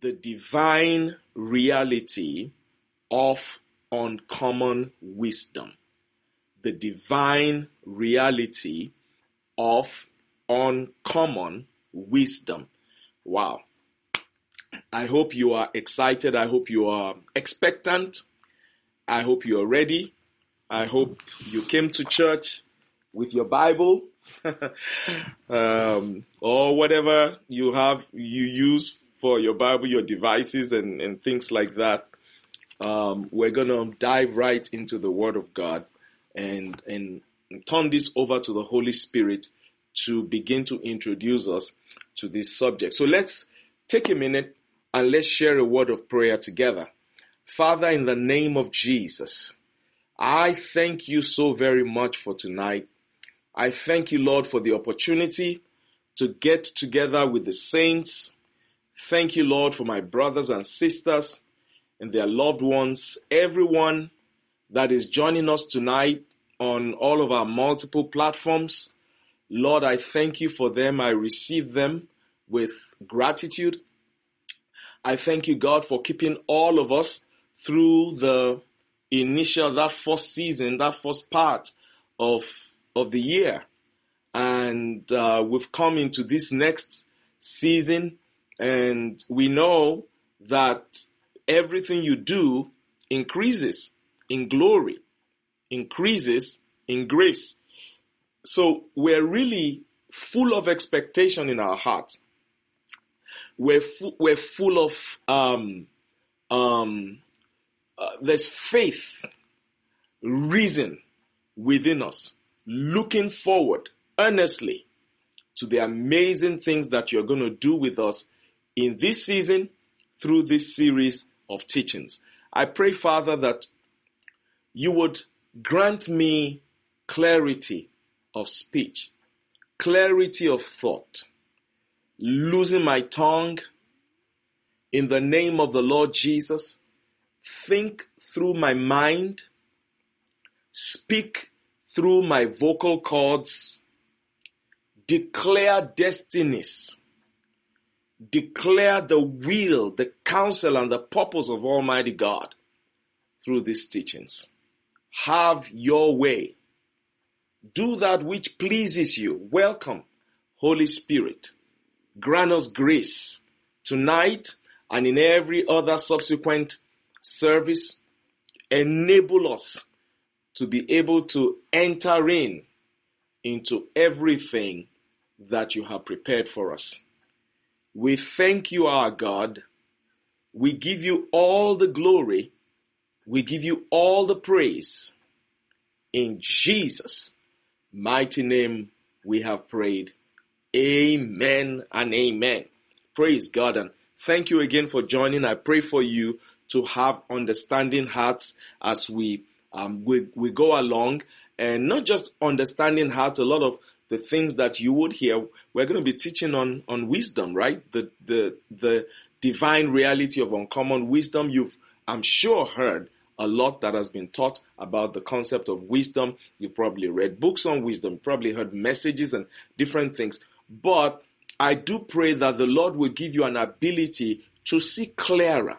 the divine reality of uncommon wisdom. The divine reality of uncommon wisdom. Wow. I hope you are excited. I hope you are expectant. I hope you are ready. I hope you came to church with your Bible or whatever you use for your Bible, your devices and things like that. We're going to dive right into the Word of God and turn this over to the Holy Spirit to begin to introduce us to this subject. So let's take a minute and let's share a word of prayer together. Father, in the name of Jesus, I thank you so very much for tonight. I thank you, Lord, for the opportunity to get together with the saints. Thank you, Lord, for my brothers and sisters and their loved ones, everyone that is joining us tonight on all of our multiple platforms. Lord, I thank you for them. I receive them with gratitude. I thank you, God, for keeping all of us through the that first season, that first part of the year. And we've come into this next season, and we know that everything you do increases in glory, increases in grace. So we're really full of expectation in our heart. We're full of there's faith, reason within us, looking forward earnestly to the amazing things that you're going to do with us in this season through this series of teachings. I pray, Father, that you would grant me clarity of speech, clarity of thought, losing my tongue in the name of the Lord Jesus. Think through my mind, speak through my vocal cords, declare destinies, declare the will, the counsel, and the purpose of Almighty God through these teachings. Have your way. Do that which pleases you. Welcome, Holy Spirit. Grant us grace tonight and in every other subsequent service. Enable us to be able to enter into everything that you have prepared for us. We thank you, our God. We give you all the glory. We give you all the praise. In Jesus' mighty name we have prayed. Amen and amen. Praise God, and thank you again for joining. I pray for you to have understanding hearts as we go along, and not just understanding hearts. A lot of the things that you would hear, we're going to be teaching on wisdom, right? The divine reality of uncommon wisdom. You've, I'm sure, heard a lot that has been taught about the concept of wisdom. You probably read books on wisdom, probably heard messages and different things. But I do pray that the Lord will give you an ability to see clearer,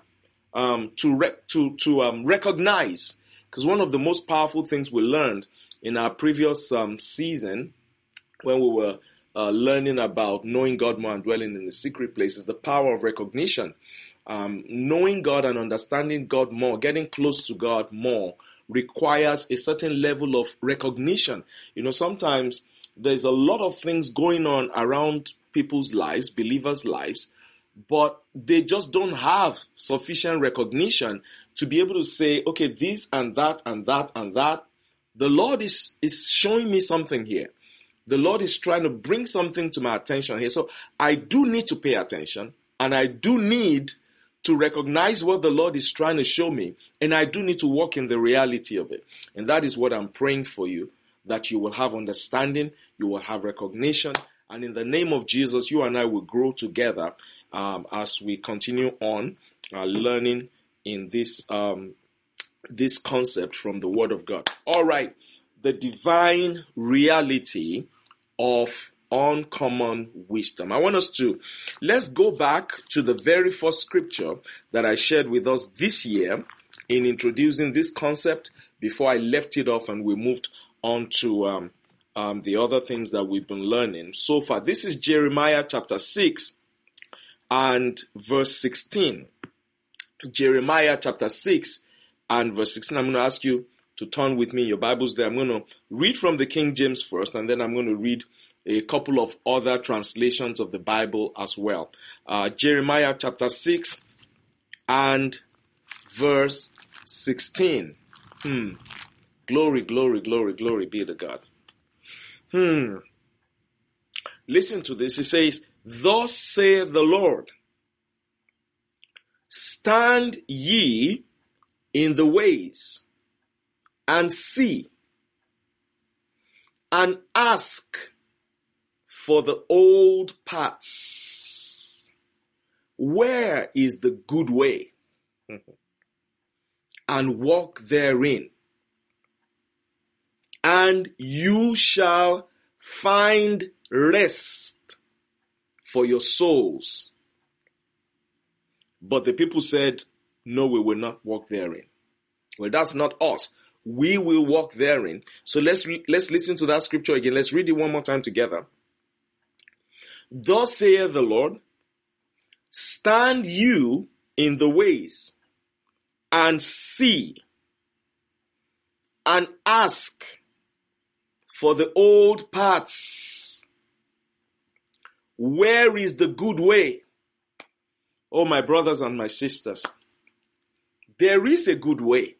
to recognize. Because one of the most powerful things we learned in our previous season, when we were learning about knowing God more and dwelling in the secret place, is the power of recognition. Knowing God and understanding God more, getting close to God more, requires a certain level of recognition. You know, sometimes there's a lot of things going on around people's lives, believers' lives, but they just don't have sufficient recognition to be able to say, okay, this and that and that and that. The Lord is showing me something here. The Lord is trying to bring something to my attention here. So I do need to pay attention, and I do need to recognize what the Lord is trying to show me, and I do need to walk in the reality of it. And that is what I'm praying for you, that you will have understanding, you will have recognition, and in the name of Jesus, you and I will grow together as we continue on learning in this concept from the Word of God. All right, the divine reality of uncommon wisdom. Let's go back to the very first scripture that I shared with us this year in introducing this concept before I left it off and we moved on to the other things that we've been learning so far. This is Jeremiah chapter 6 and verse 16. Jeremiah chapter 6 and verse 16. I'm going to ask you to turn with me your Bibles there. I'm going to read from the King James first, and then I'm going to read a couple of other translations of the Bible as well. Jeremiah chapter 6 and verse 16. Glory, glory, glory, glory be to God. Listen to this. It says, "Thus saith the Lord, stand ye in the ways, and see, and ask for the old paths. Where is the good way? And walk therein. And you shall find rest for your souls." But the people said, "No, we will not walk therein." Well, that's not us. We will walk therein. So let's listen to that scripture again. Let's read it one more time together. "Thus saith the Lord, stand you in the ways, and see, and ask for the old paths. Where is the good way?" Oh, my brothers and my sisters, there is a good way.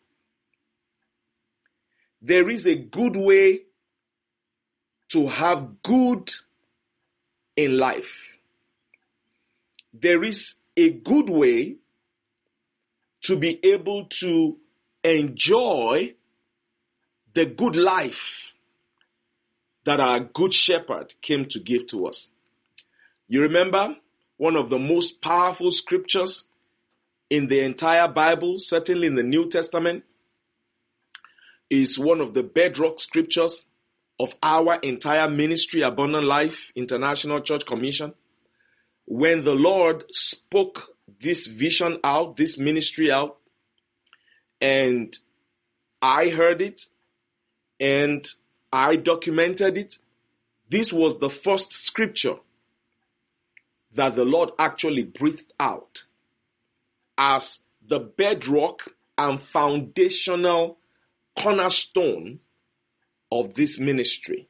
There is a good way to have good in life. There is a good way to be able to enjoy the good life that our good shepherd came to give to us. You remember one of the most powerful scriptures in the entire Bible, certainly in the New Testament, is one of the bedrock scriptures of our entire ministry, Abundant Life International Church Commission. When the Lord spoke this vision out, this ministry out, and I heard it, and I documented it, this was the first scripture that the Lord actually breathed out as the bedrock and foundational cornerstone of this ministry.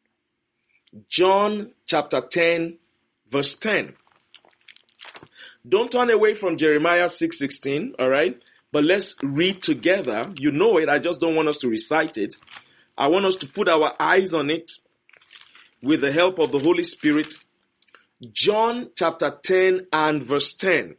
John chapter 10, verse 10. Don't turn away from Jeremiah 6:16, all right? But let's read together. You know it, I just don't want us to recite it. I want us to put our eyes on it with the help of the Holy Spirit. John chapter 10 and verse 10.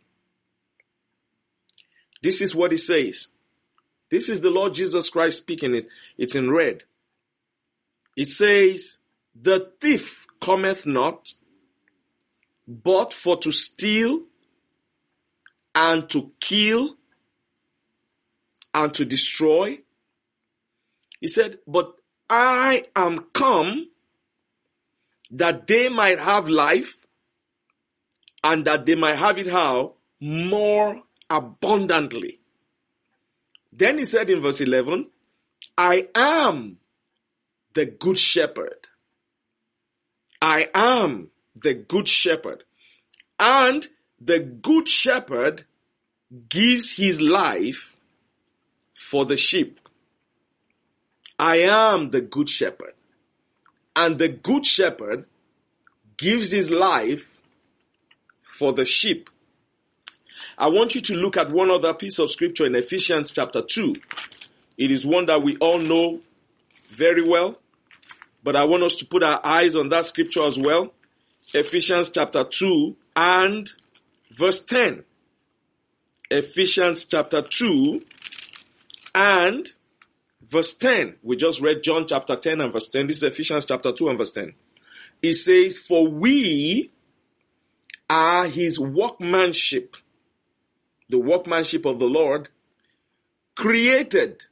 This is what it says. This is the Lord Jesus Christ speaking it. It's in red. It says, "The thief cometh not, but for to steal, and to kill, and to destroy." He said, "But I am come that they might have life, and that they might have it how? More abundantly." Then he said in verse 11, "I am the good shepherd. I am the good shepherd. And the good shepherd gives his life for the sheep." I am the good shepherd. And the good shepherd gives his life for the sheep. I want you to look at one other piece of scripture in Ephesians chapter 2. It is one that we all know very well, but I want us to put our eyes on that scripture as well. Ephesians chapter 2 and verse 10. Ephesians chapter 2 and verse 10. We just read John chapter 10 and verse 10. This is Ephesians chapter 2 and verse 10. It says, "For we are his workmanship," the workmanship of the Lord, "created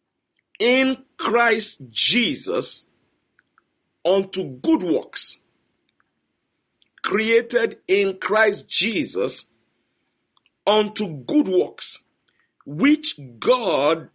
in Christ Jesus unto good works, created in Christ Jesus unto good works, which God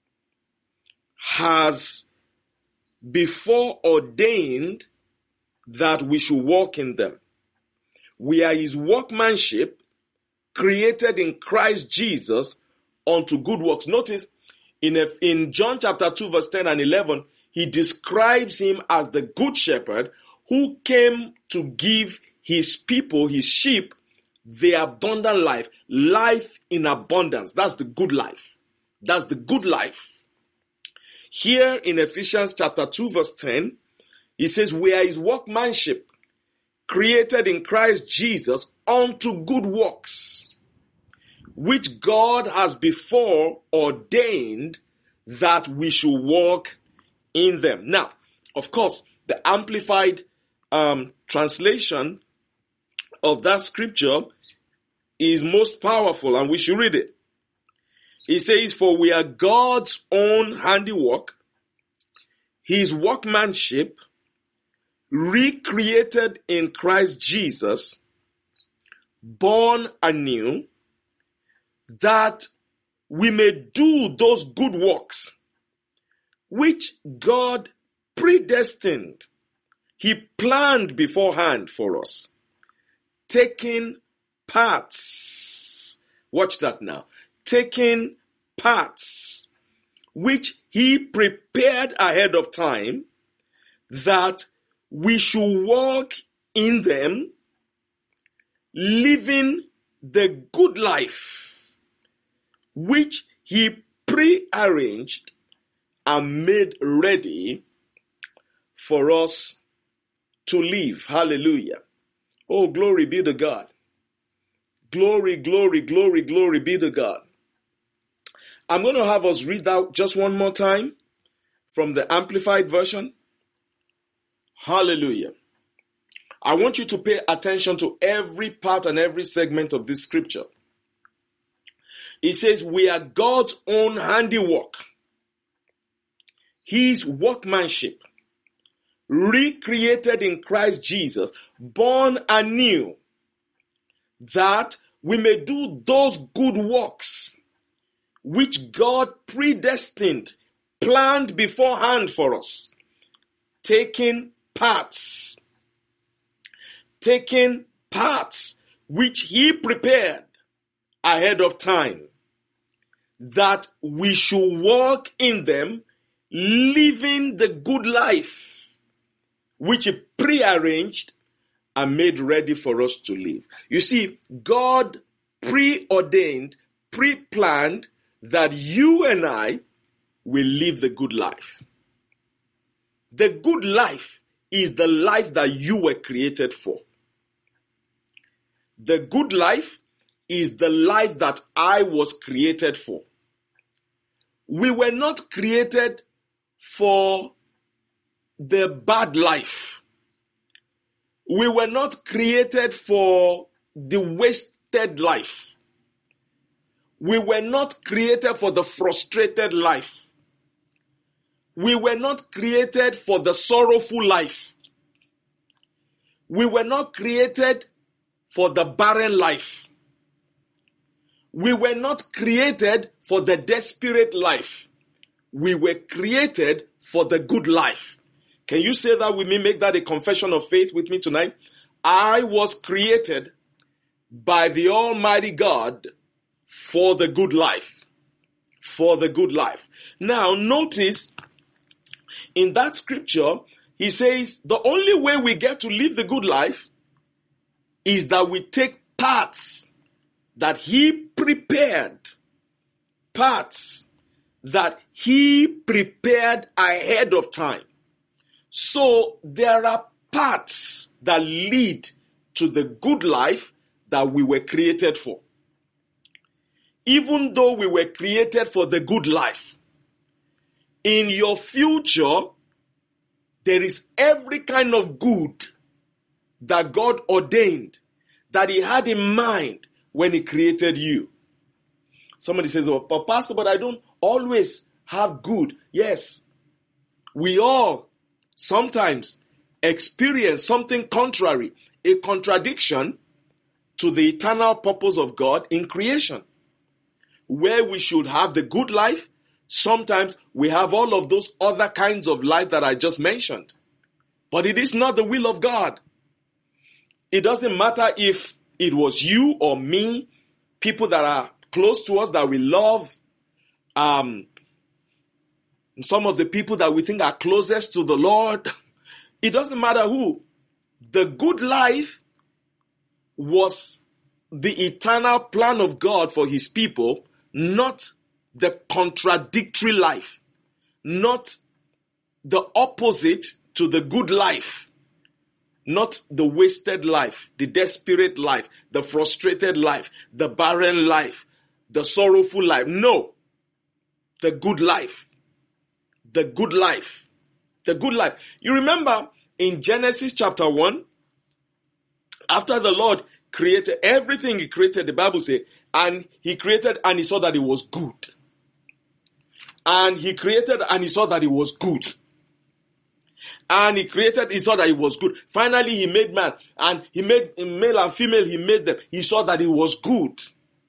has before ordained that we should walk in them. We are his workmanship, created in Christ Jesus unto good works. Notice in John chapter 2 verse 10 and 11, he describes him as the good shepherd who came to give his people, his sheep, the abundant life. Life in abundance. That's the good life. That's the good life. Here in Ephesians chapter 2 verse 10, he says, we are his workmanship, created in Christ Jesus unto good works, which God has before ordained that we should walk in them. Now, of course, the amplified translation of that scripture is most powerful, and we should read it. It says, for we are God's own handiwork, his workmanship, recreated in Christ Jesus, born anew, that we may do those good works which God predestined. He planned beforehand for us, taking parts. Watch that now. Taking parts which he prepared ahead of time that we should walk in them, living the good life which he prearranged and made ready for us to live. Hallelujah. Oh, glory be to God. Glory, glory, glory, glory be to God. I'm going to have us read that just one more time from the Amplified Version. Hallelujah. I want you to pay attention to every part and every segment of this scripture. It says, we are God's own handiwork, his workmanship, recreated in Christ Jesus, born anew, that we may do those good works which God predestined, planned beforehand for us, taking parts which he prepared ahead of time, that we should walk in them, living the good life which he prearranged and made ready for us to live. You see, God preordained, pre-planned that you and I will live the good life. The good life is the life that you were created for. The good life is the life that I was created for. We were not created for the bad life. We were not created for the wasted life. We were not created for the frustrated life. We were not created for the sorrowful life. We were not created for the barren life. We were not created for the desperate life. We were created for the good life. Can you say that with me? Make that a confession of faith with me tonight. I was created by the Almighty God for the good life. For the good life. Now, notice in that scripture, he says the only way we get to live the good life is that we take parts that he prepared. Parts that he prepared ahead of time. So there are parts that lead to the good life that we were created for. Even though we were created for the good life, in your future, there is every kind of good that God ordained, that he had in mind when he created you. Somebody says, oh, but Pastor, but I don't always have good. Yes, we all sometimes experience something contrary, a contradiction to the eternal purpose of God in creation. Where we should have the good life, sometimes we have all of those other kinds of life that I just mentioned. But it is not the will of God. It doesn't matter if it was you or me, people that are close to us that we love, some of the people that we think are closest to the Lord. It doesn't matter who. The good life was the eternal plan of God for his people, not the contradictory life, not the opposite to the good life, not the wasted life, the desperate life, the frustrated life, the barren life, the sorrowful life. No, the good life, the good life, the good life. You remember in Genesis chapter 1, after the Lord created everything he created, the Bible says, and he created and he saw that it was good. And he created and he saw that it was good. And he created, he saw that it was good. Finally, he made man. And he made male and female, he made them. He saw that it was good.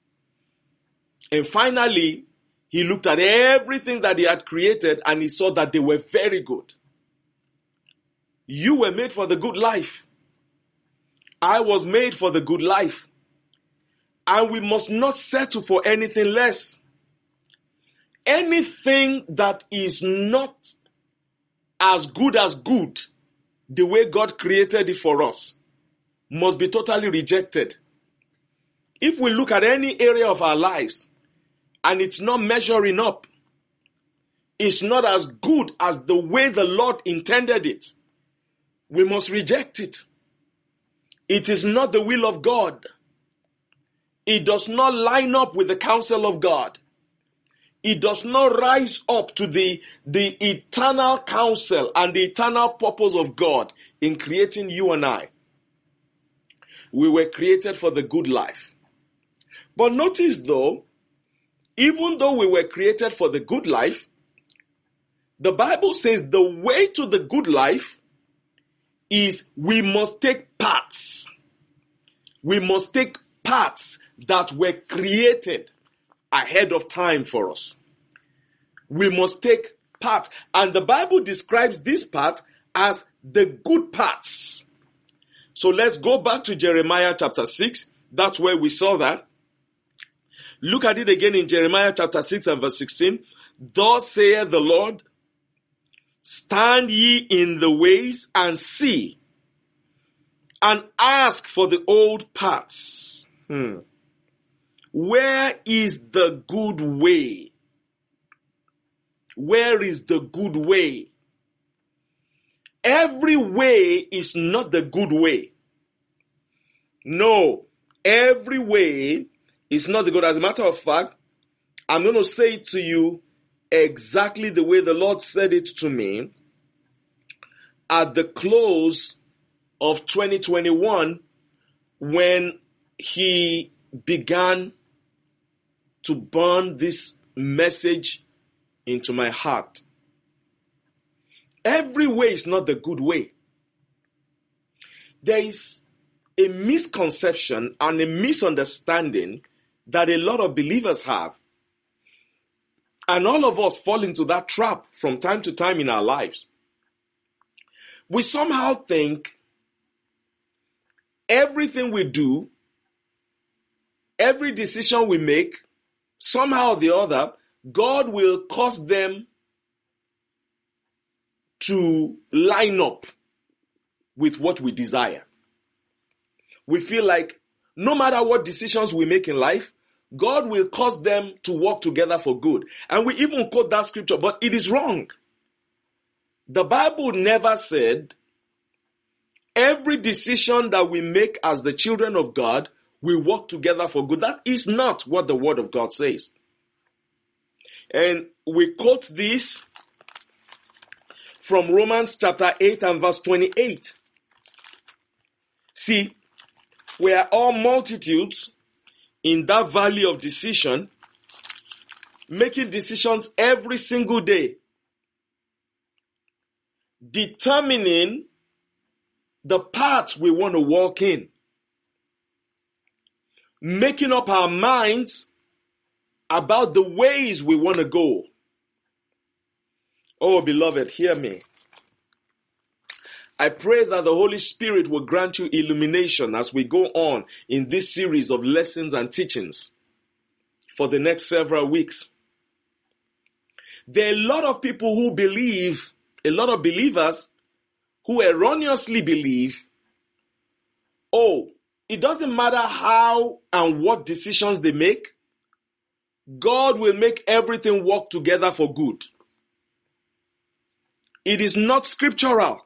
And finally, he looked at everything that he had created and he saw that they were very good. You were made for the good life. I was made for the good life. And we must not settle for anything less. Anything that is not as good, the way God created it for us, must be totally rejected. If we look at any area of our lives and it's not measuring up, it's not as good as the way the Lord intended it, we must reject it. It is not the will of God. It does not line up with the counsel of God. It does not rise up to the eternal counsel and the eternal purpose of God in creating you and I. We were created for the good life. But notice though, even though we were created for the good life, the Bible says the way to the good life is we must take parts. We must take parts that were created ahead of time for us. We must take parts. And the Bible describes these parts as the good parts. So let's go back to Jeremiah chapter 6. That's where we saw that. Look at it again in Jeremiah chapter 6 and verse 16. Thus saith the Lord, stand ye in the ways and see, and ask for the old paths. Where is the good way? Where is the good way? Every way is not the good way. No, every way is not the good. As a matter of fact, I'm going to say it to you exactly the way the Lord said it to me at the close of 2021 when he began to burn this message into my heart. Every way is not the good way. There is a misconception and a misunderstanding that a lot of believers have. And all of us fall into that trap from time to time in our lives. We somehow think everything we do, every decision we make, somehow or the other, God will cause them to line up with what we desire. We feel like no matter what decisions we make in life, God will cause them to work together for good. And we even quote that scripture, but it is wrong. The Bible never said every decision that we make as the children of God will work together for good. That is not what the Word of God says. And we quote this from Romans chapter 8 and verse 28. See, we are all multitudes in that valley of decision, making decisions every single day, determining the paths we want to walk in, making up our minds about the ways we want to go. Oh, beloved, hear me. I pray that the Holy Spirit will grant you illumination as we go on in this series of lessons and teachings for the next several weeks. There are a lot of people who believe, a lot of believers who erroneously believe, oh, it doesn't matter how and what decisions they make, God will make everything work together for good. It is not scriptural.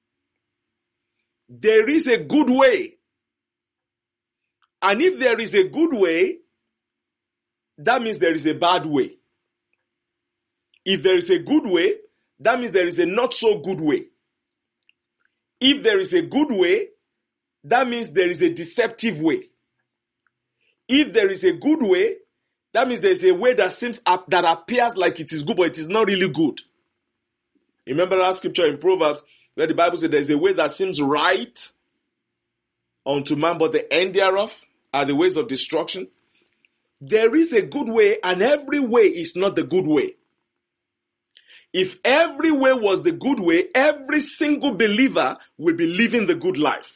There is a good way. And if there is a good way, that means there is a bad way. If there is a good way, that means there is a not so good way. If there is a good way, that means there is a deceptive way. If there is a good way, that means there is a way that appears like it is good, but it is not really good. Remember that scripture in Proverbs where the Bible says there is a way that seems right unto man, but the end thereof are the ways of destruction. There is a good way, and every way is not the good way. If every way was the good way, every single believer will be living the good life.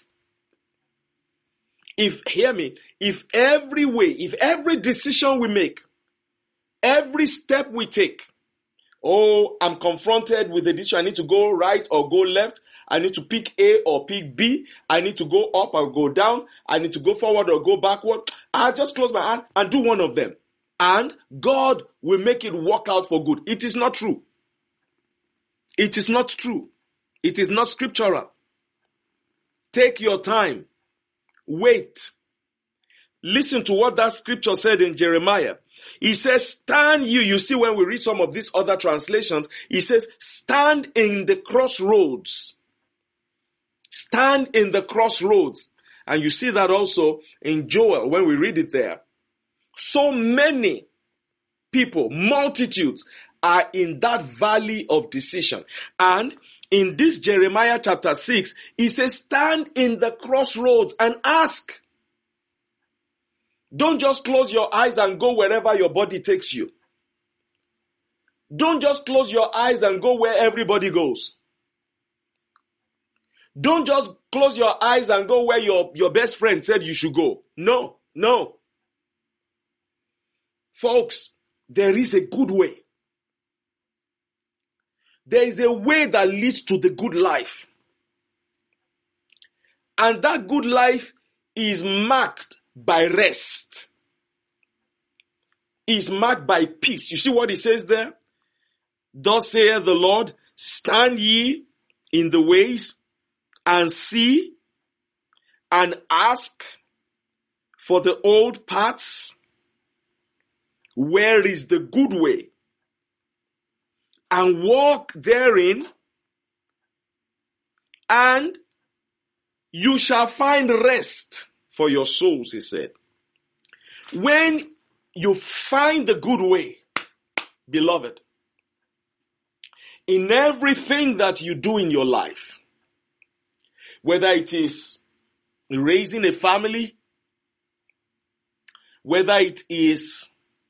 Hear me, if every decision we make, every step we take, oh, I'm confronted with a decision, I need to go right or go left, I need to pick A or pick B, I need to go up or go down, I need to go forward or go backward, I'll just close my hand and do one of them. And God will make it work out for good. It is not true. It is not true. It is not scriptural. Take your time. Wait. Listen to what that scripture said in Jeremiah. He says, stand you. You see, when we read some of these other translations, he says, stand in the crossroads. Stand in the crossroads. And you see that also in Joel when we read it there. So many people, multitudes, are in that valley of decision. And in this Jeremiah chapter 6, he says, stand in the crossroads and ask. Don't just close your eyes and go wherever your body takes you. Don't just close your eyes and go where everybody goes. Don't just close your eyes and go where your best friend said you should go. No. Folks, there is a good way. There is a way that leads to the good life. And that good life is marked by rest. Is marked by peace. You see what he says there? Thus saith the Lord, stand ye in the ways and see and ask for the old paths. Where is the good way? And walk therein, and you shall find rest for your souls, he said. When you find the good way, beloved, in everything that you do in your life, whether it is raising a family, whether it is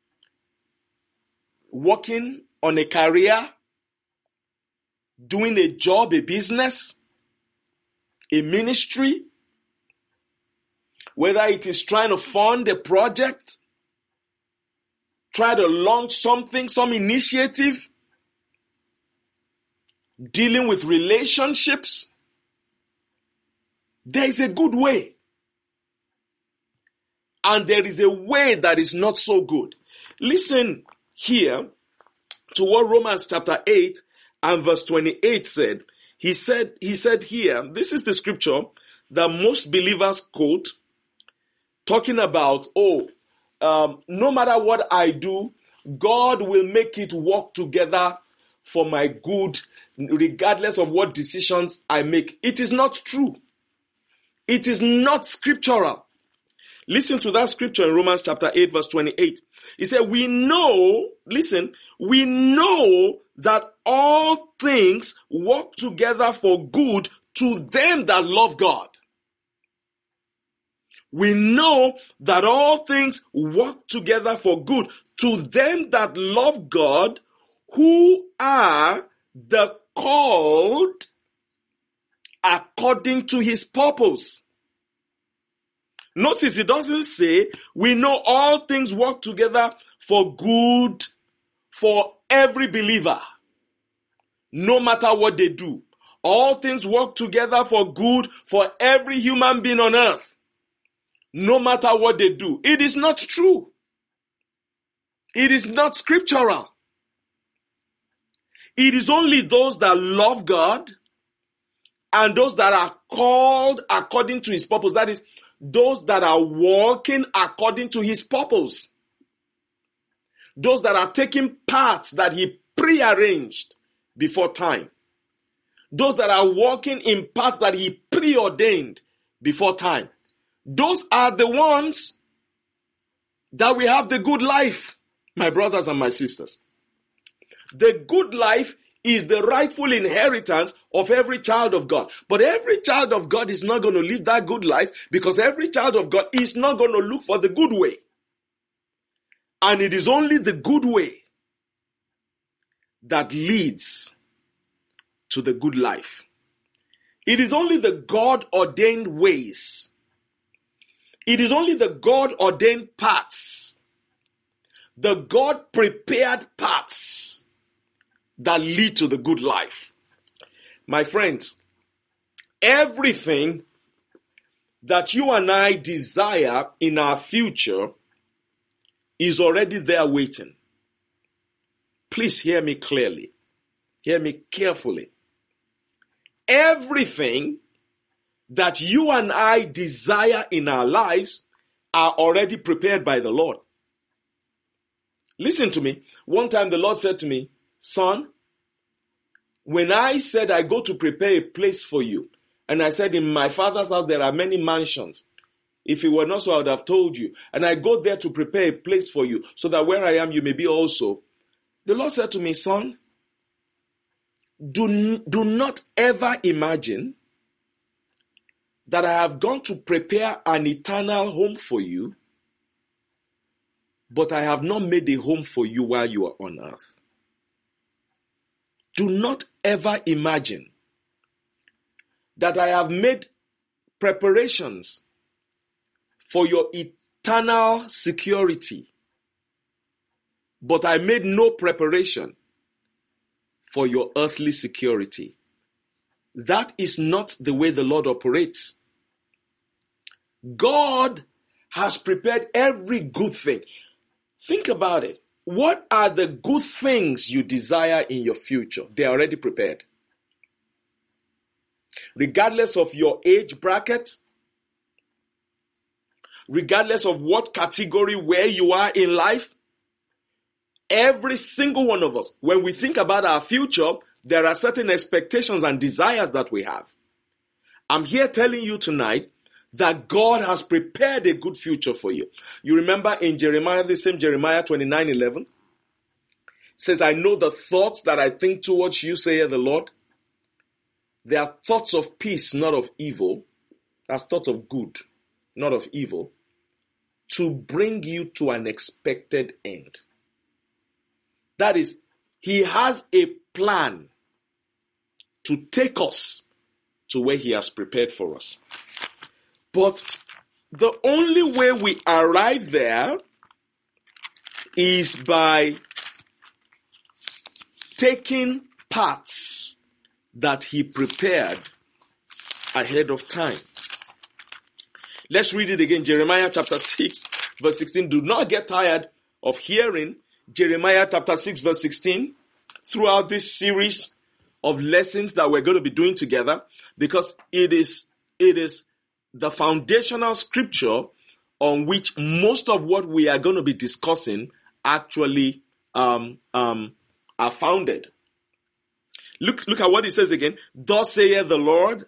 working on a career, doing a job, a business, a ministry, whether it is trying to fund a project, try to launch something, some initiative, dealing with relationships, there is a good way. And there is a way that is not so good. Listen here to what Romans chapter 8 and verse 28 said. He said here, this is the scripture that most believers quote, talking about, no matter what I do, God will make it work together for my good, regardless of what decisions I make. It is not true. It is not scriptural. Listen to that scripture in Romans chapter 8 verse 28. He said, we know that all things work together for good to them that love God. We know that all things work together for good to them that love God, who are the called according to his purpose. Notice it doesn't say we know all things work together for good for every believer, no matter what they do. All things work together for good for every human being on earth, no matter what they do. It is not true. It is not scriptural. It is only those that love God and those that are called according to his purpose. That is, those that are walking according to his purpose. Those that are taking paths that he prearranged before time. Those that are walking in paths that he preordained before time. Those are the ones that we have the good life, my brothers and my sisters. The good life is the rightful inheritance of every child of God. But every child of God is not going to live that good life, because every child of God is not going to look for the good way. And it is only the good way that leads to the good life. It is only the God-ordained ways. It is only the God-ordained paths, the God-prepared paths that lead to the good life. My friends, everything that you and I desire in our future is already there waiting. Please hear me clearly. Hear me carefully. Everything that you and I desire in our lives are already prepared by the Lord. Listen to me. One time the Lord said to me, son, when I said I go to prepare a place for you, and I said in my Father's house there are many mansions. If it were not so, I would have told you. And I go there to prepare a place for you, so that where I am, you may be also. The Lord said to me, son, do not ever imagine that I have gone to prepare an eternal home for you, but I have not made a home for you while you are on earth. Do not ever imagine that I have made preparations for your eternal security, but I made no preparation for your earthly security. That is not the way the Lord operates. God has prepared every good thing. Think about it. What are the good things you desire in your future? They are already prepared. Regardless of your age bracket, regardless of what category where you are in life, every single one of us, when we think about our future, there are certain expectations and desires that we have. I'm here telling you tonight that God has prepared a good future for you. You remember in Jeremiah, the same Jeremiah 29:11, says, I know the thoughts that I think towards you, saith the Lord. They are thoughts of peace, not of evil. That's thoughts of good, not of evil, to bring you to an expected end. That is, he has a plan to take us to where he has prepared for us. But the only way we arrive there is by taking paths that he prepared ahead of time. Let's read it again. Jeremiah chapter 6, verse 16. Do not get tired of hearing Jeremiah chapter 6, verse 16 throughout this series of lessons that we're going to be doing together, because it is the foundational scripture on which most of what we are going to be discussing actually are founded. Look at what it says again. Thus saith the Lord,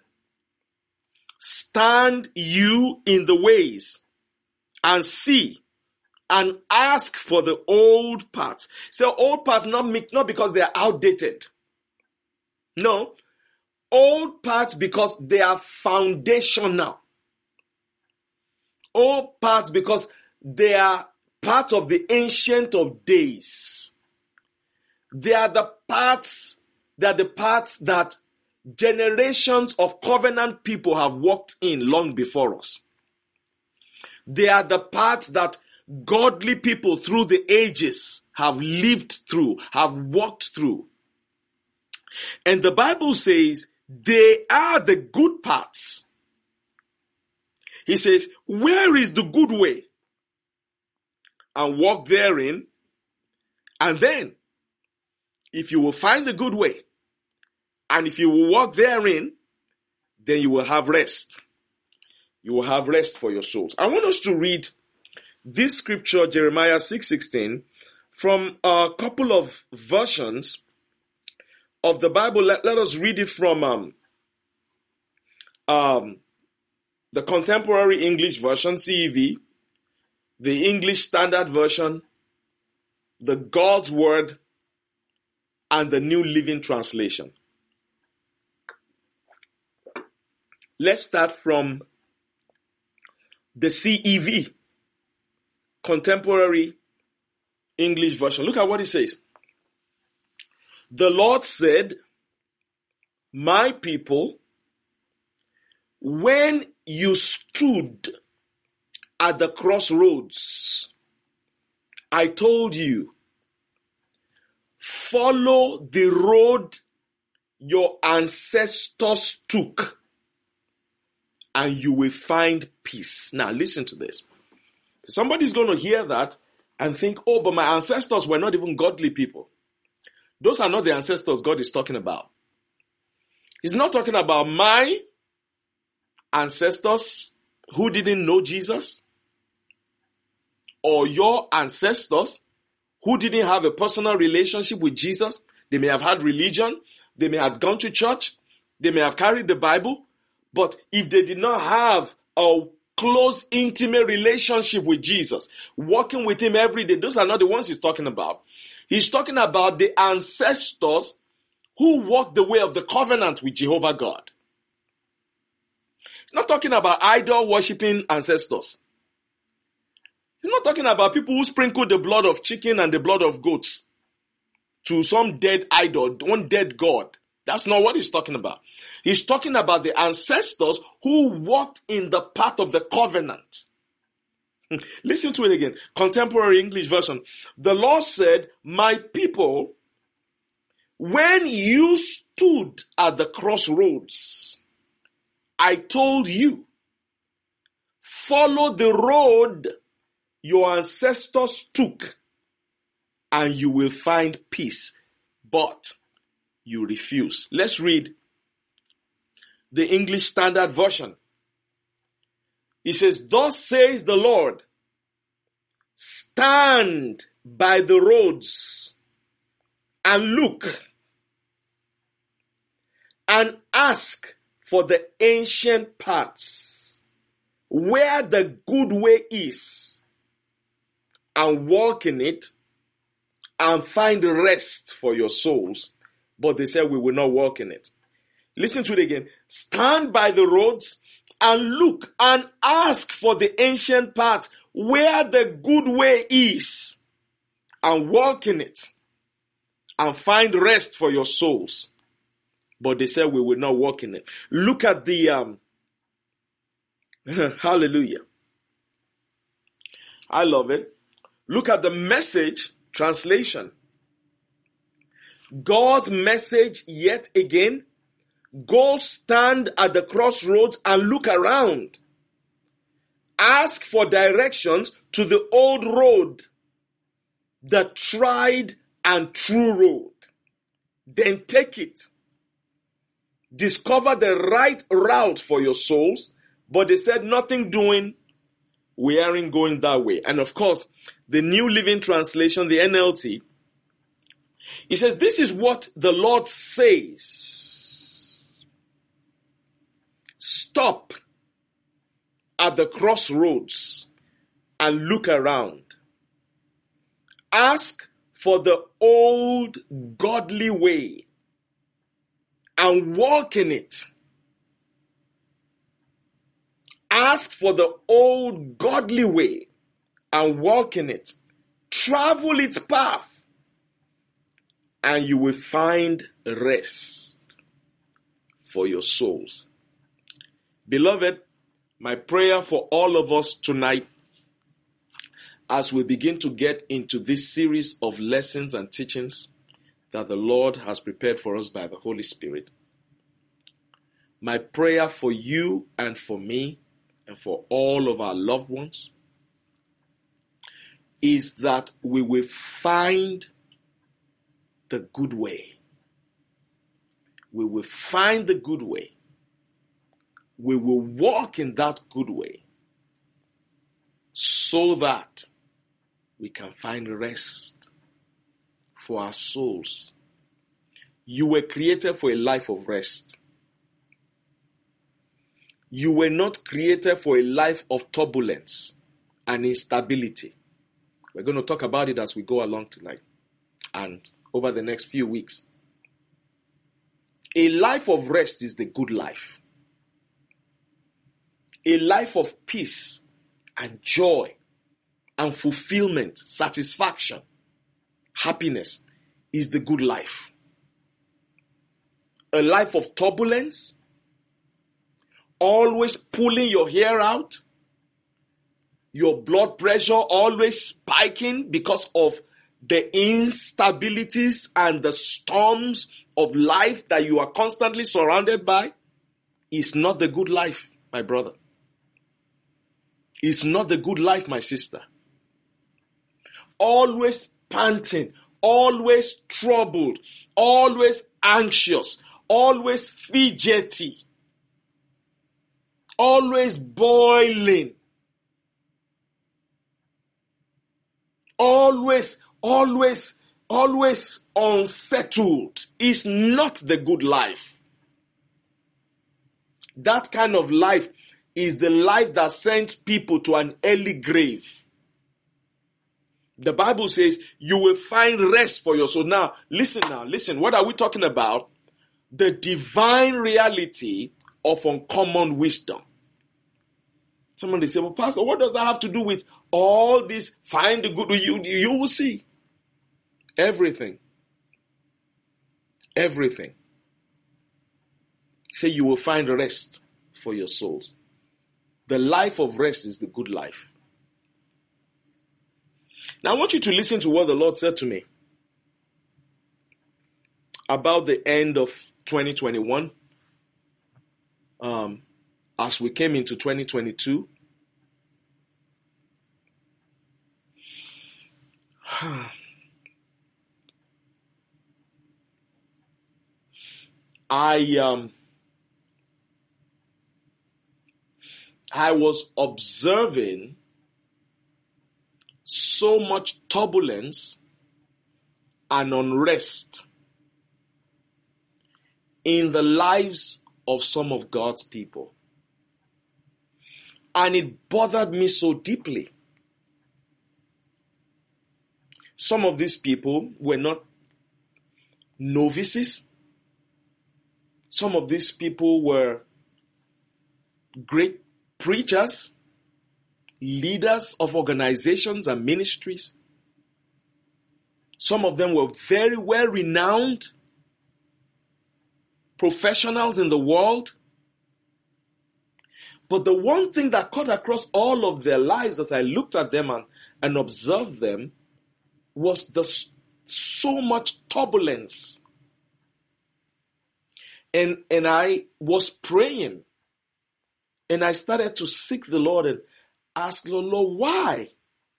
stand you in the ways and see and ask for the old paths. So old paths not because they are outdated. No. Old paths because they are foundational. Old paths because they are part of the ancient of days. They are the paths that generations of covenant people have walked in long before us. They are the paths that godly people through the ages have lived through, have walked through. And the Bible says they are the good paths. He says, where is the good way? And walk therein. And then, if you will find the good way, and if you will walk therein, then you will have rest. You will have rest for your souls. I want us to read this scripture, Jeremiah 6:16, from a couple of versions of the Bible. Let us read it from the Contemporary English Version, CEV, the English Standard Version, the God's Word, and the New Living Translation. Let's start from the CEV, Contemporary English Version. Look at what it says. The Lord said, my people, when you stood at the crossroads, I told you, follow the road your ancestors took, and you will find peace. Now listen to this. Somebody's going to hear that and think, oh, but my ancestors were not even godly people. Those are not the ancestors God is talking about. He's not talking about my ancestors who didn't know Jesus, or your ancestors who didn't have a personal relationship with Jesus. They may have had religion, they may have gone to church, they may have carried the Bible, but if they did not have a close, intimate relationship with Jesus, walking with him every day, those are not the ones he's talking about. He's talking about the ancestors who walked the way of the covenant with Jehovah God. He's not talking about idol-worshipping ancestors. He's not talking about people who sprinkled the blood of chicken and the blood of goats to some dead idol, one dead god. That's not what he's talking about. He's talking about the ancestors who walked in the path of the covenant. Listen to it again. Contemporary English Version. The Lord said, my people, when you stood at the crossroads, I told you, follow the road your ancestors took, and you will find peace. But you refuse. Let's read the English Standard Version. It says, thus says the Lord, stand by the roads and look and ask for the ancient paths where the good way is, and walk in it and find rest for your souls. But they said, we will not walk in it. Listen to it again. Stand by the roads and look and ask for the ancient path where the good way is, and walk in it and find rest for your souls. But they said, we will not walk in it. Look at the hallelujah. I love it. Look at the Message translation. God's message yet again. Go stand at the crossroads and look around. Ask for directions to the old road, the tried and true road. Then take it. Discover the right route for your souls. But they said, nothing doing. We aren't going that way. And of course, the New Living Translation, the NLT, it says, this is what the Lord says. Stop at the crossroads and look around. Ask for the old godly way and walk in it. Ask for the old godly way and walk in it. Travel its path, and you will find rest for your souls. Beloved, my prayer for all of us tonight, as we begin to get into this series of lessons and teachings that the Lord has prepared for us by the Holy Spirit, my prayer for you and for me and for all of our loved ones is that we will find the good way. We will find the good way. We will walk in that good way so that we can find rest for our souls. You were created for a life of rest. You were not created for a life of turbulence and instability. We're going to talk about it as we go along tonight and over the next few weeks. A life of rest is the good life. A life of peace and joy and fulfillment, satisfaction, happiness is the good life. A life of turbulence, always pulling your hair out, your blood pressure always spiking because of the instabilities and the storms of life that you are constantly surrounded by, is not the good life, my brother. It's not the good life, my sister. Always panting, always troubled, always anxious, always fidgety, always boiling, always unsettled is not the good life. That kind of life is the life that sends people to an early grave. The Bible says you will find rest for your soul. Now, listen. What are we talking about? The divine reality of uncommon wisdom. Somebody say, well, Pastor, what does that have to do with all this? Find the good. You will see. Everything. Say you will find rest for your souls. The life of rest is the good life. Now I want you to listen to what the Lord said to me about the end of 2021. As we came into 2022. I was observing so much turbulence and unrest in the lives of some of God's people. And it bothered me so deeply. Some of these people were not novices. Some of these people were great preachers, leaders of organizations and ministries. Some of them were very well renowned professionals in the world. But the one thing that cut across all of their lives as I looked at them and observed them was so much turbulence. And I was praying, and I started to seek the Lord and ask the Lord, why?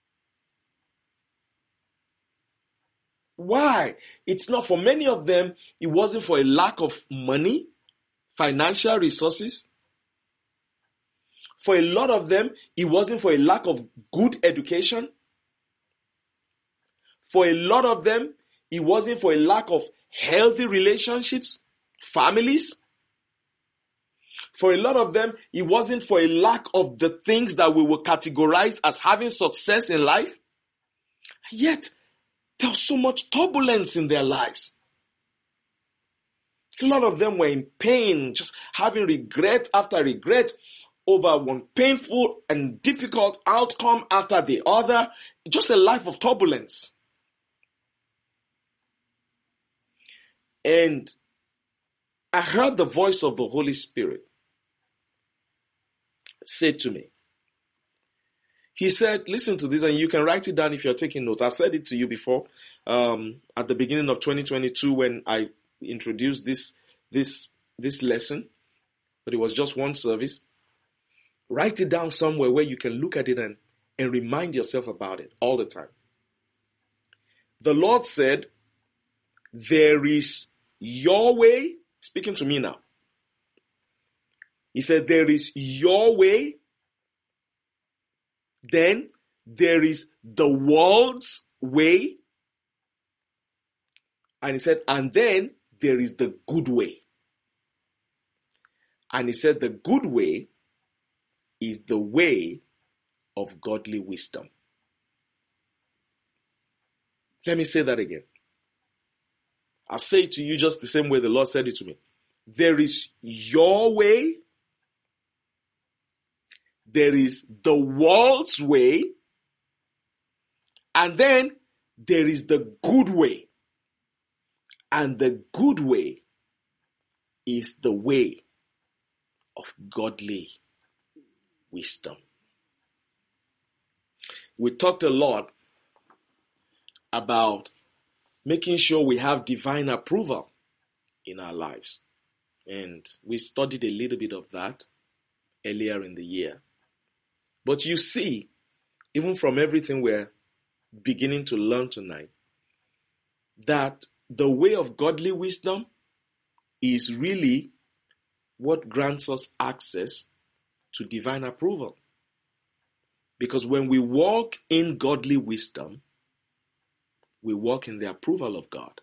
Why? It's not, for many of them, it wasn't for a lack of money, financial resources. For a lot of them, it wasn't for a lack of good education. For a lot of them, it wasn't for a lack of healthy relationships, families. For a lot of them, it wasn't for a lack of the things that we will categorize as having success in life. Yet, there was so much turbulence in their lives. A lot of them were in pain, just having regret after regret over one painful and difficult outcome after the other. Just a life of turbulence. And I heard the voice of the Holy Spirit say to me, he said, listen to this, and you can write it down if you're taking notes. I've said it to you before at the beginning of 2022 when I introduced this lesson, but it was just one service. Write it down somewhere where you can look at it and remind yourself about it all the time. The Lord said, there is your way, speaking to me now. He said, there is your way, then there is the world's way, and he said, and then there is the good way. And he said, the good way is the way of godly wisdom. Let me say that again. I'll say it to you just the same way the Lord said it to me. There is your way. There is the world's way. And then there is the good way. And the good way is the way of godly wisdom. We talked a lot about making sure we have divine approval in our lives. And we studied a little bit of that earlier in the year. But you see, even from everything we're beginning to learn tonight, that the way of godly wisdom is really what grants us access to divine approval. Because when we walk in godly wisdom, we walk in the approval of God.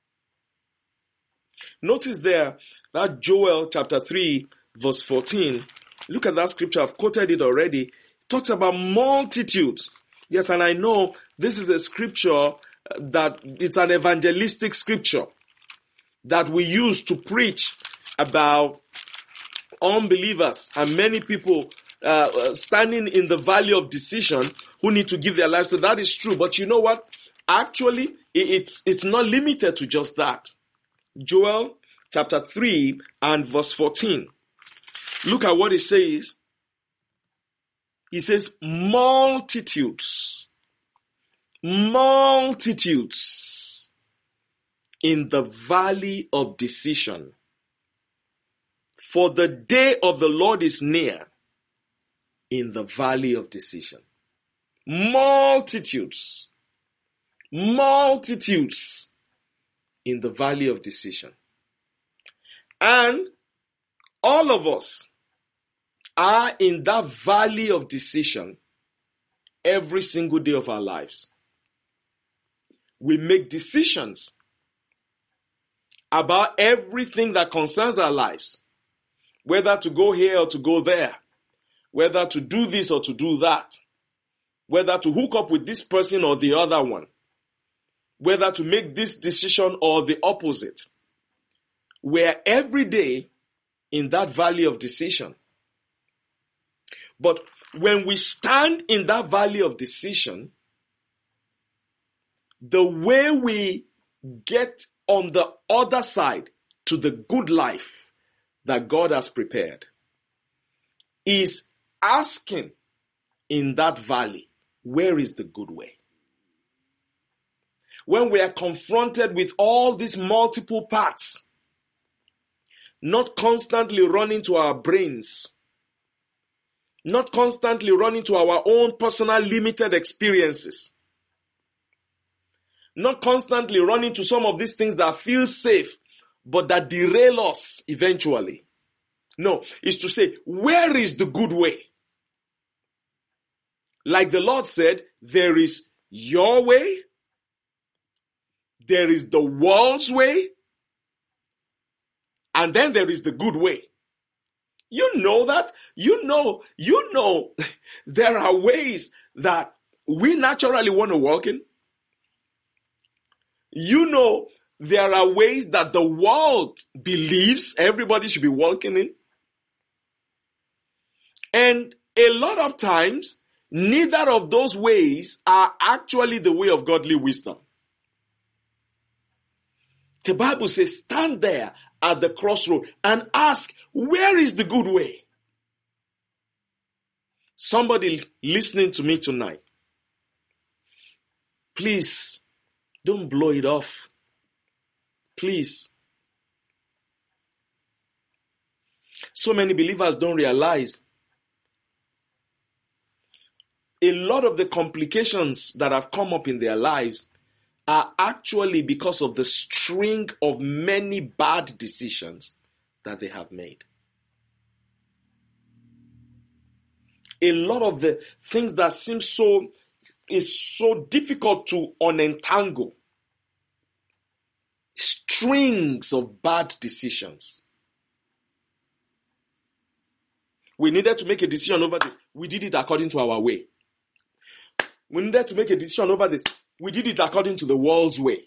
Notice there that Joel chapter 3 verse 14, look at that scripture, I've quoted it already. It talks about multitudes. Yes, and I know this is a scripture that it's an evangelistic scripture that we use to preach about unbelievers and many people standing in the valley of decision who need to give their lives. So that is true. But you know what? Actually, it's not limited to just that. Joel chapter 3 and verse 14. Look at what it says. It says, multitudes in the valley of decision. For the day of the Lord is near in the valley of decision. Multitudes in the valley of decision. And all of us are in that valley of decision every single day of our lives. We make decisions about everything that concerns our lives. Whether to go here or to go there. Whether to do this or to do that. Whether to hook up with this person or the other one. Whether to make this decision or the opposite. We're every day in that valley of decision. But when we stand in that valley of decision, the way we get on the other side to the good life that God has prepared is asking in that valley, where is the good way? When we are confronted with all these multiple paths, not constantly running to our brains, not constantly running to our own personal limited experiences, not constantly running to some of these things that feel safe, but that derail us eventually. No, it's to say, where is the good way? Like the Lord said, there is your way, there is the world's way, and then there is the good way. You know that? You know, there are ways that we naturally want to walk in. You know, there are ways that the world believes everybody should be walking in. And a lot of times, neither of those ways are actually the way of godly wisdom. The Bible says, stand there at the crossroad and ask, where is the good way? Somebody listening to me tonight, please don't blow it off. Please. So many believers don't realize a lot of the complications that have come up in their lives are actually because of the string of many bad decisions that they have made. A lot of the things that seem so difficult to unentangle, strings of bad decisions. We needed to make a decision over this. We did it according to our way. We needed to make a decision over this. We did it according to the world's way.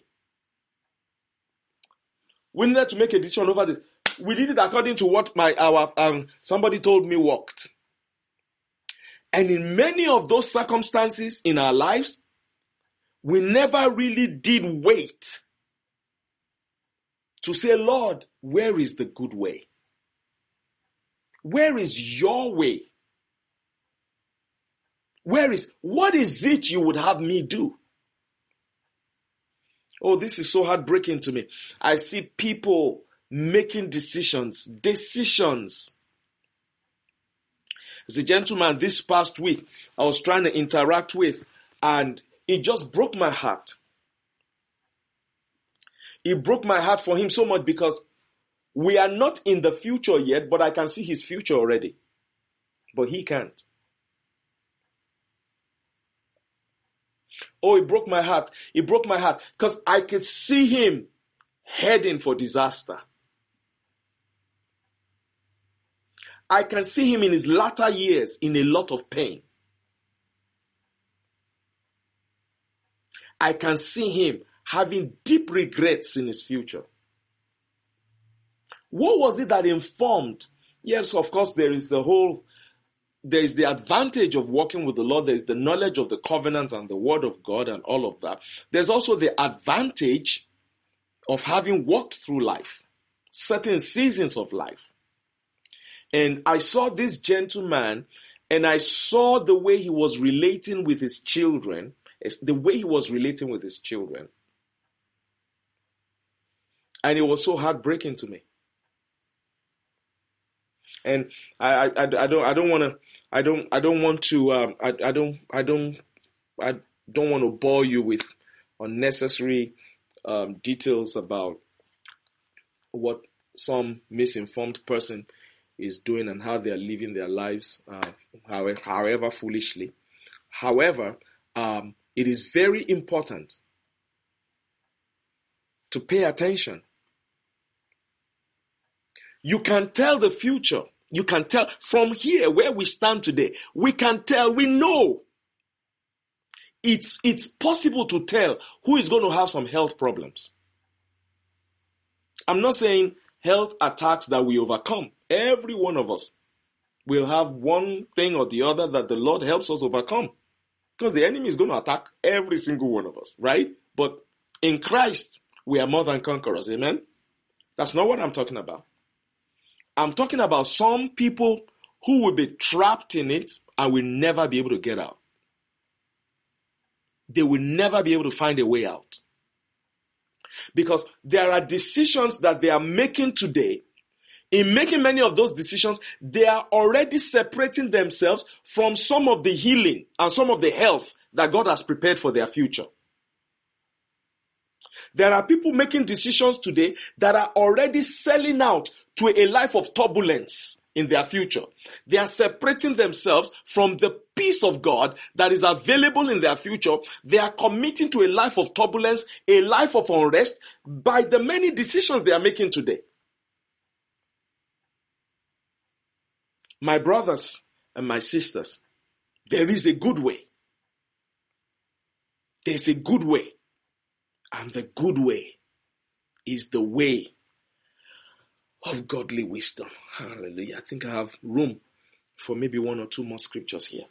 We needed to make a decision over this. We did it according to what somebody told me worked. And in many of those circumstances in our lives, we never really did wait to say, Lord, where is the good way? Where is your way? What is it you would have me do? Oh, this is so heartbreaking to me. I see people making decisions. There's a gentleman this past week I was trying to interact with, and it just broke my heart. It broke my heart for him so much because we are not in the future yet, but I can see his future already. But he can't. Oh, it broke my heart. It broke my heart because I could see him heading for disaster. I can see him in his latter years in a lot of pain. I can see him having deep regrets in his future. What was it that informed? Yes, of course, there is the advantage of working with the Lord. There is the knowledge of the covenant and the word of God and all of that. There's also the advantage of having walked through life, certain seasons of life. And I saw this gentleman, and I saw the way he was relating with his children, and it was so heartbreaking to me. And I don't want to bore you with unnecessary details about what some misinformed person is doing and how they are living their lives, however foolishly. However, it is very important to pay attention. You can tell the future. You can tell from here where we stand today. We can tell, we know. It's possible to tell who is going to have some health problems. I'm not saying health attacks that we overcome. Every one of us will have one thing or the other that the Lord helps us overcome. Because the enemy is going to attack every single one of us, right? But in Christ, we are more than conquerors. Amen? That's not what I'm talking about. I'm talking about some people who will be trapped in it and will never be able to get out. They will never be able to find a way out. Because there are decisions that they are making today. In making many of those decisions, they are already separating themselves from some of the healing and some of the health that God has prepared for their future. There are people making decisions today that are already selling out to a life of turbulence in their future. They are separating themselves from the peace of God that is available in their future. They are committing to a life of turbulence, a life of unrest by the many decisions they are making today. My brothers and my sisters, there is a good way. There's a good way. And the good way is the way of godly wisdom. Hallelujah. I think I have room for maybe one or two more scriptures here.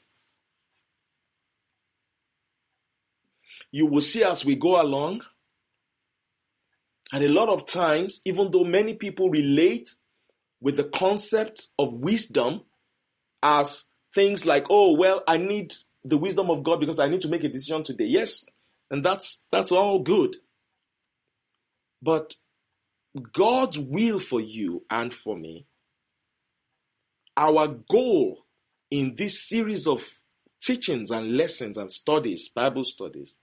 You will see as we go along, and a lot of times, even though many people relate with the concept of wisdom as things like, oh, well, I need the wisdom of God because I need to make a decision today. Yes, and that's all good. But God's will for you and for me, our goal in this series of teachings and lessons and studies, Bible studies,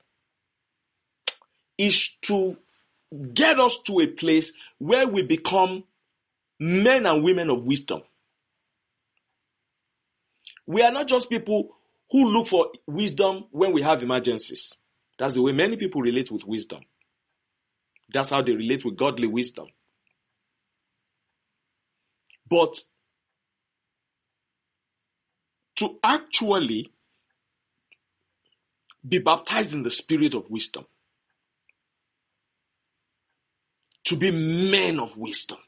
is to get us to a place where we become men and women of wisdom. We are not just people who look for wisdom when we have emergencies. That's the way many people relate with wisdom. That's how they relate with godly wisdom. But to actually be baptized in the spirit of wisdom, to be men of wisdom,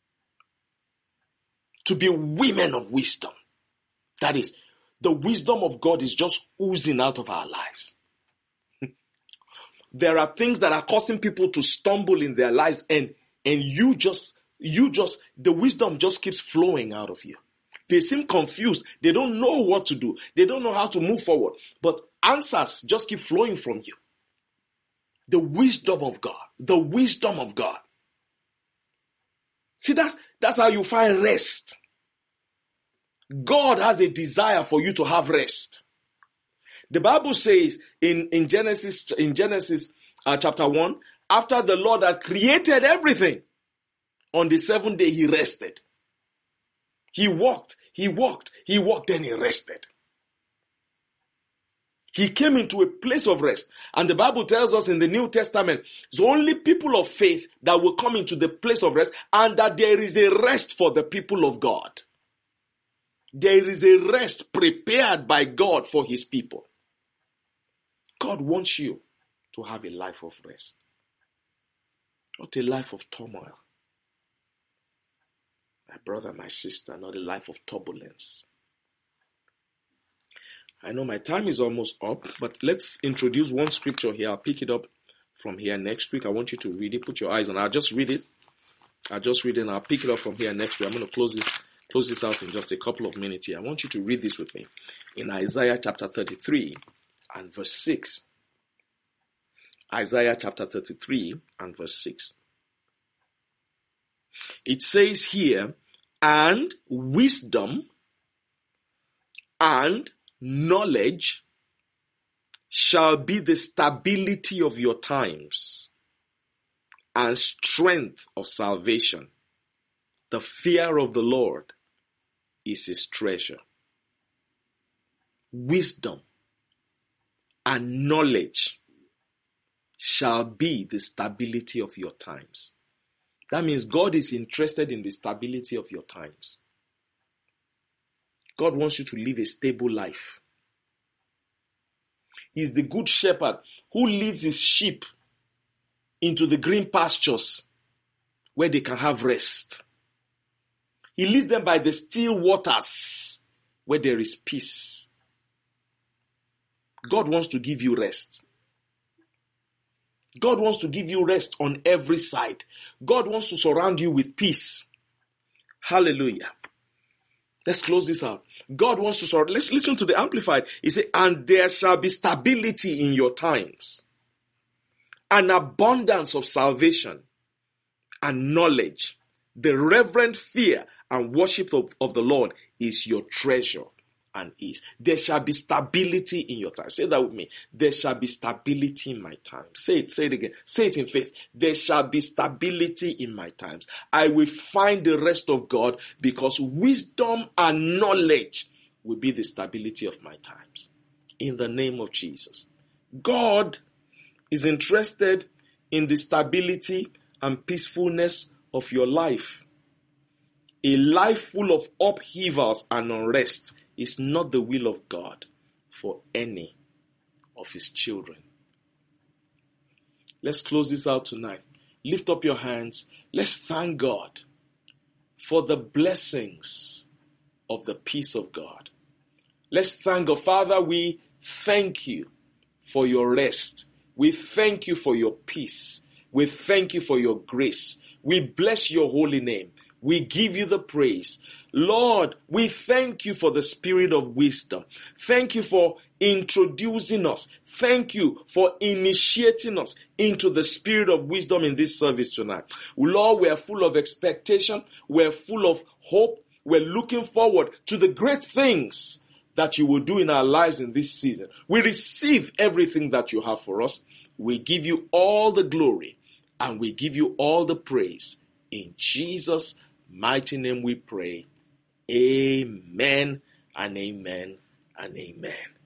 to be women of wisdom. That is, the wisdom of God is just oozing out of our lives. There are things that are causing people to stumble in their lives, and you just, the wisdom just keeps flowing out of you. They seem confused. They don't know what to do. They don't know how to move forward. But answers just keep flowing from you. The wisdom of God. The wisdom of God. See, that's how you find rest. God has a desire for you to have rest. The Bible says in Genesis chapter 1, after the Lord had created everything, on the seventh day he rested. He walked, then he rested. He came into a place of rest. And the Bible tells us in the New Testament, it's only people of faith that will come into the place of rest, and that there is a rest for the people of God. There is a rest prepared by God for his people. God wants you to have a life of rest, not a life of turmoil. My brother, my sister, not a life of turbulence. I know my time is almost up, but let's introduce one scripture here. I'll pick it up from here next week. I want you to read it. Put your eyes on it. I'll just read it and I'll pick it up from here next week. I'm going to close this out in just a couple of minutes here. I want you to read this with me. In Isaiah chapter 33 and verse 6. Isaiah chapter 33 and verse 6. It says here, and wisdom and knowledge shall be the stability of your times and strength of salvation. The fear of the Lord is his treasure. Wisdom and knowledge shall be the stability of your times. That means God is interested in the stability of your times. God wants you to live a stable life. He's the good shepherd who leads his sheep into the green pastures where they can have rest. He leads them by the still waters where there is peace. God wants to give you rest. God wants to give you rest on every side. God wants to surround you with peace. Hallelujah. Let's close this out. God wants to surround. Let's listen to the Amplified. He said, and there shall be stability in your times, an abundance of salvation and knowledge. The reverent fear and worship of the Lord is your treasure and ease. There shall be stability in your time. Say that with me. There shall be stability in my time. Say it again. Say it in faith. There shall be stability in my times. I will find the rest of God because wisdom and knowledge will be the stability of my times. In the name of Jesus. God is interested in the stability and peacefulness of your life. A life full of upheavals and unrest is not the will of God for any of his children. Let's close this out tonight. lift up your hands. Let's thank God for the blessings of the peace of God. Let's thank God. Father, we thank you for your rest. We thank you for your peace. We thank you for your grace. We bless your holy name. We give you the praise. Lord, we thank you for the spirit of wisdom. Thank you for introducing us. Thank you for initiating us into the spirit of wisdom in this service tonight. Lord, we are full of expectation. We're full of hope. We're looking forward to the great things that you will do in our lives in this season. We receive everything that you have for us. We give you all the glory and we give you all the praise. In Jesus' mighty name we pray. Amen and amen and amen.